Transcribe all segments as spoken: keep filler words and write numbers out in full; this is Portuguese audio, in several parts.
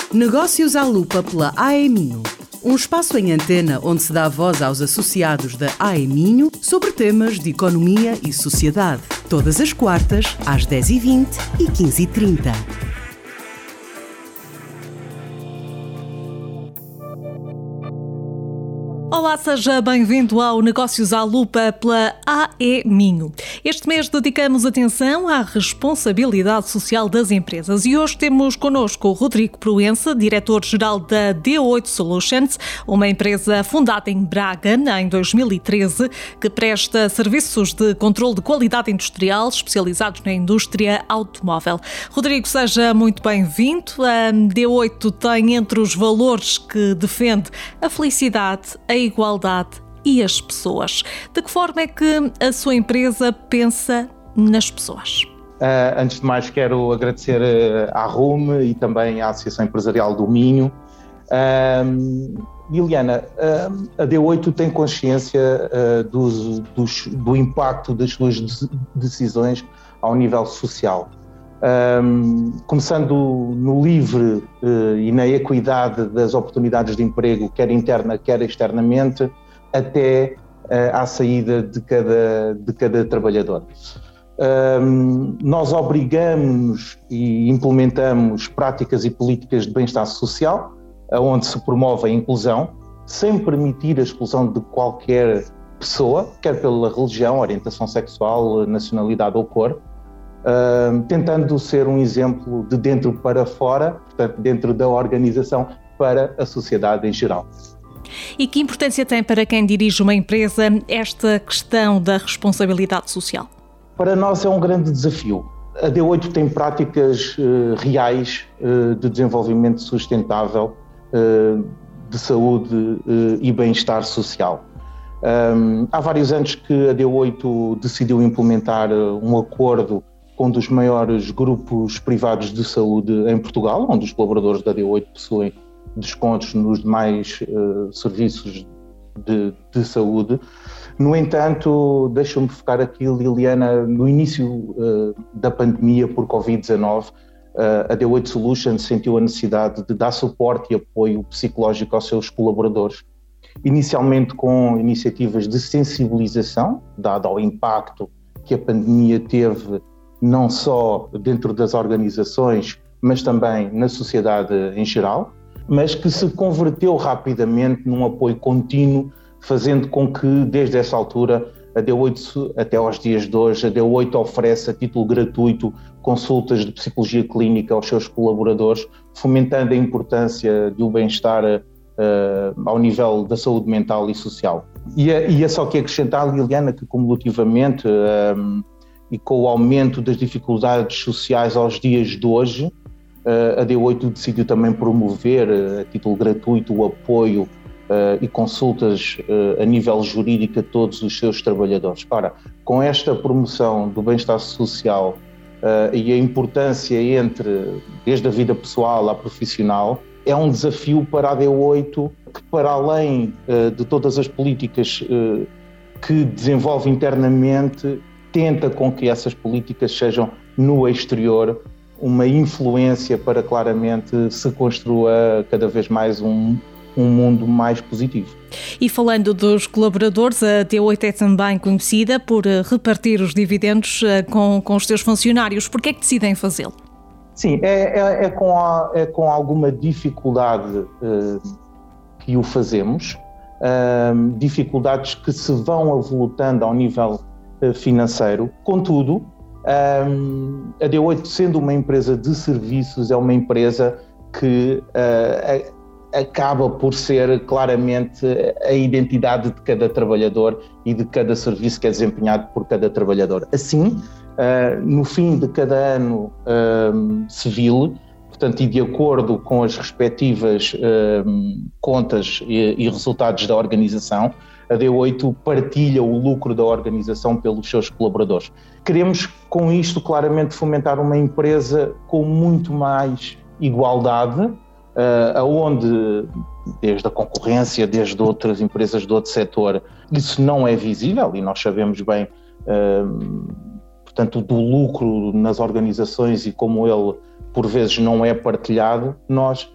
Negócios à Lupa pela A E Minho. Um espaço em antena onde se dá voz aos associados da A E Minho sobre temas de economia e sociedade. Todas as quartas, às dez e vinte e quinze e trinta. Olá, seja bem-vindo ao Negócios à Lupa pela A E Minho. Este mês dedicamos atenção à responsabilidade social das empresas e hoje temos connosco o Rodrigo Proença, diretor-geral da D oito Solutions, uma empresa fundada em Braga em dois mil e treze, que presta serviços de controle de qualidade industrial especializados na indústria automóvel. Rodrigo, seja muito bem-vindo. A D oito tem entre os valores que defende a felicidade, a igualdade e as pessoas. De que forma é que a sua empresa pensa nas pessoas? Uh, antes de mais, quero agradecer uh, à R U M e também à Associação Empresarial do Minho. Uh, Liliana, uh, a D oito tem consciência uh, dos, dos, do impacto das suas decisões ao nível social. Um, começando no livre uh, e na equidade das oportunidades de emprego, quer interna, quer externamente, até uh, à saída de cada, de cada trabalhador. Um, nós obrigamos e implementamos práticas e políticas de bem-estar social, onde se promove a inclusão, sem permitir a exclusão de qualquer pessoa, quer pela religião, orientação sexual, nacionalidade ou cor, Uh, tentando ser um exemplo de dentro para fora, portanto, dentro da organização, para a sociedade em geral. E que importância tem para quem dirige uma empresa esta questão da responsabilidade social? Para nós é um grande desafio. A D oito tem práticas uh, reais uh, de desenvolvimento sustentável, uh, de saúde uh, e bem-estar social. Um, há vários anos que a D oito decidiu implementar uh, um acordo com um dos maiores grupos privados de saúde em Portugal, onde os colaboradores da D oito possuem descontos nos demais uh, serviços de, de saúde. No entanto, deixa-me focar aqui, Liliana, no início uh, da pandemia por covid dezanove, uh, a D oito Solutions sentiu a necessidade de dar suporte e apoio psicológico aos seus colaboradores, inicialmente com iniciativas de sensibilização, dado ao impacto que a pandemia teve não só dentro das organizações, mas também na sociedade em geral, mas que se converteu rapidamente num apoio contínuo, fazendo com que, desde essa altura, a D oito, até aos dias de hoje, a D oito oferece a título gratuito consultas de psicologia clínica aos seus colaboradores, fomentando a importância do bem-estar uh, ao nível da saúde mental e social. E é, e é só que acrescentar, Liliana, que cumulativamente um, e com o aumento das dificuldades sociais aos dias de hoje, a D oito decidiu também promover a título gratuito o apoio e consultas a nível jurídico a todos os seus trabalhadores. Ora, com esta promoção do bem-estar social e a importância entre, desde a vida pessoal à profissional, é um desafio para a D oito que, para além de todas as políticas que desenvolve internamente, tenta com que essas políticas sejam no exterior uma influência para claramente se construa cada vez mais um, um mundo mais positivo. E falando dos colaboradores, a D oito é também conhecida por repartir os dividendos com, com os seus funcionários. Por que é que decidem fazê-lo? Sim, é, é, é, com, a, é com alguma dificuldade uh, que o fazemos, uh, dificuldades que se vão avolutando ao nível financeiro. Contudo, a D oito, sendo uma empresa de serviços, é uma empresa que uh, acaba por ser claramente a identidade de cada trabalhador e de cada serviço que é desempenhado por cada trabalhador. Assim, uh, no fim de cada ano uh, civil, portanto, e de acordo com as respectivas uh, contas e, e resultados da organização, a D oito partilha o lucro da organização pelos seus colaboradores. Queremos, com isto, claramente fomentar uma empresa com muito mais igualdade, uh, onde, desde a concorrência, desde outras empresas do outro setor, isso não é visível e nós sabemos bem, uh, portanto, do lucro nas organizações e como ele, por vezes, não é partilhado. Nós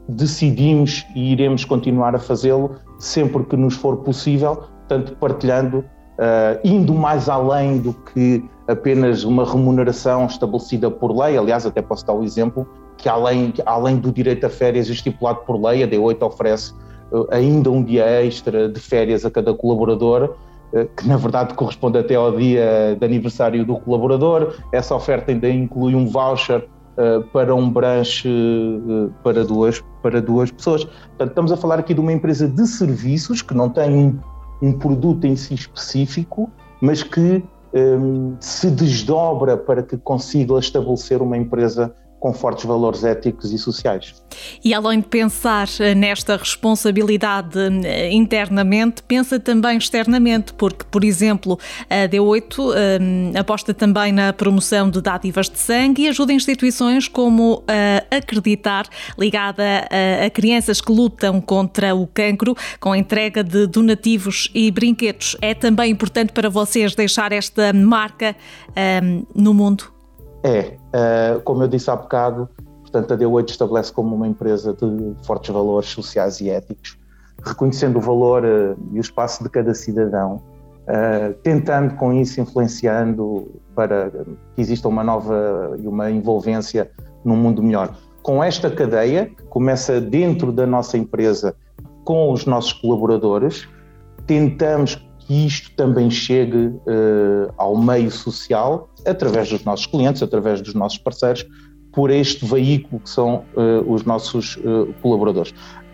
decidimos e iremos continuar a fazê-lo sempre que nos for possível, portanto partilhando, uh, indo mais além do que apenas uma remuneração estabelecida por lei. Aliás, até posso dar o exemplo que além, além do direito a férias estipulado por lei, a D oito oferece uh, ainda um dia extra de férias a cada colaborador, uh, que na verdade corresponde até ao dia de aniversário do colaborador. Essa oferta ainda inclui um voucher uh, para um brunch uh, para, duas, para duas pessoas. Portanto, estamos a falar aqui de uma empresa de serviços que não tem um, um produto em si específico, mas que um, se desdobra para que consiga estabelecer uma empresa com fortes valores éticos e sociais. E além de pensar nesta responsabilidade internamente, pensa também externamente, porque, por exemplo, a D oito um, aposta também na promoção de dádivas de sangue e ajuda instituições como a Acreditar, ligada a, a crianças que lutam contra o cancro, com a entrega de donativos e brinquedos. É também importante para vocês deixar esta marca um, no mundo? É, uh, como eu disse há bocado, portanto a D oito estabelece como uma empresa de fortes valores sociais e éticos, reconhecendo o valor uh, e o espaço de cada cidadão, uh, tentando com isso, influenciando para que exista uma nova e uma envolvência num mundo melhor. Com esta cadeia, que começa dentro da nossa empresa, com os nossos colaboradores, tentamos que isto também chegue uh, ao meio social, através dos nossos clientes, através dos nossos parceiros, por este veículo que são uh, os nossos uh, colaboradores.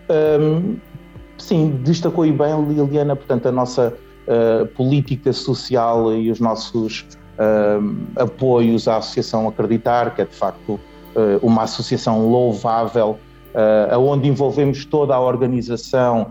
Um, sim, destacou bem, Liliana, portanto, a nossa uh, política social e os nossos uh, apoios à Associação Acreditar, que é de facto uh, uma associação louvável, uh, onde envolvemos toda a organização,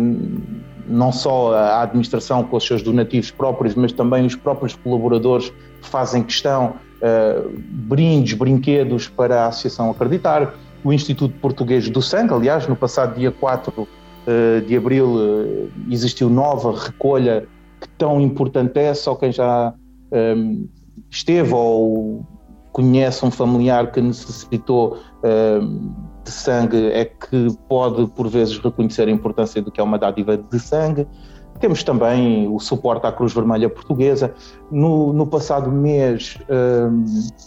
não só a administração com os seus donativos próprios, mas também os próprios colaboradores que fazem questão, uh, brindes, brinquedos para a Associação Acreditar, o Instituto Português do Sangue. Aliás, no passado dia quatro uh, de abril uh, existiu nova recolha, que tão importante é, só quem já um, esteve ou conhece um familiar que necessitou um, de sangue é que pode, por vezes, reconhecer a importância do que é uma dádiva de sangue. Temos também o suporte à Cruz Vermelha Portuguesa. No, no passado mês, um,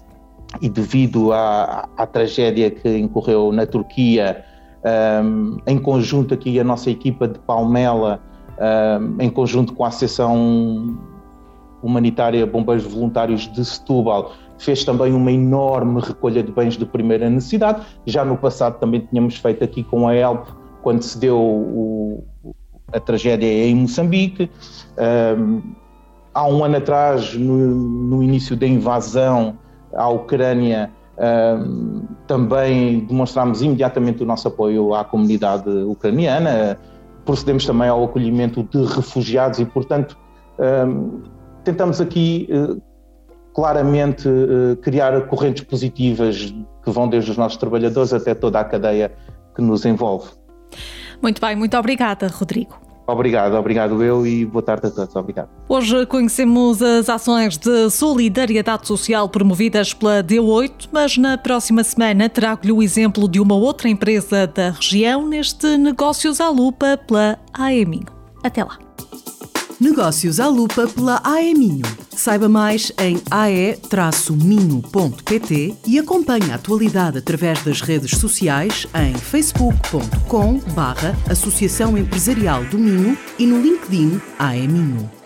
e devido à, à tragédia que incorreu na Turquia, um, em conjunto aqui a nossa equipa de Palmela, um, em conjunto com a Associação Humanitária Bombeiros Voluntários de Setúbal, fez também uma enorme recolha de bens de primeira necessidade. Já no passado também tínhamos feito aqui com a Help, quando se deu o, a tragédia em Moçambique. Um, há um ano atrás, no, no início da invasão à Ucrânia, um, também demonstrámos imediatamente o nosso apoio à comunidade ucraniana. Procedemos também ao acolhimento de refugiados e, portanto, um, tentamos aqui uh, claramente uh, criar correntes positivas que vão desde os nossos trabalhadores até toda a cadeia que nos envolve. Muito bem, muito obrigada, Rodrigo. Obrigado, obrigado eu e boa tarde a todos. Obrigado. Hoje conhecemos as ações de solidariedade social promovidas pela D oito, mas na próxima semana trago-lhe o exemplo de uma outra empresa da região neste Negócios à Lupa pela A E Minho. Até lá. Negócios à Lupa pela A E Minho. Saiba mais em a e minho ponto pt e acompanhe a atualidade através das redes sociais em facebook ponto com barra Associação Empresarial do Minho e no LinkedIn A E Minho.